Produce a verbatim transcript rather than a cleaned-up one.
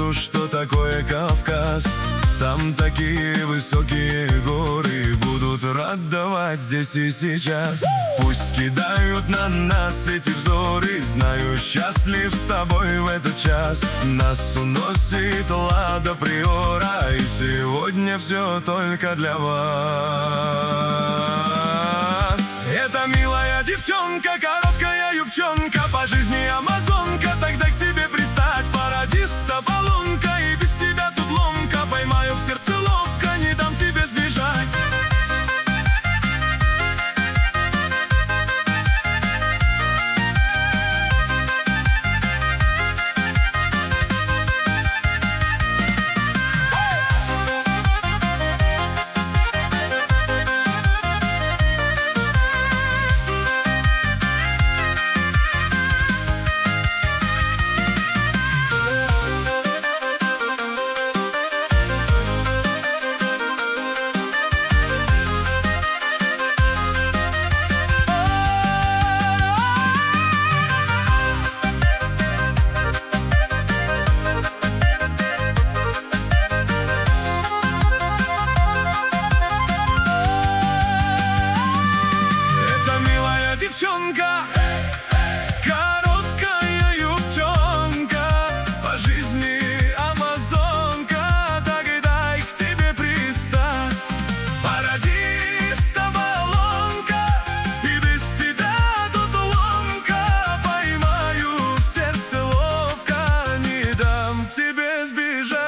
покажу, что такое Кавказ. Там такие высокие горы будут радовать здесь и сейчас. Пусть кидают на нас эти взоры, знаю, счастлив с тобой в этот час. Нас уносит Лада Приора, и сегодня все только для вас. Это милая девчонка, короткая юбчонка, по жизни амазонка, тогда к тебе пристать пародиста баллонка. И без тебя тут ломка, поймаю в сердце ловко, не дам тебе сбежать. Девчонка, короткая юбчонка, по жизни амазонка, так и дай к тебе пристать. Пародиста баллонка, и без тебя тут ломка, поймаю в сердце ловко, не дам тебе сбежать.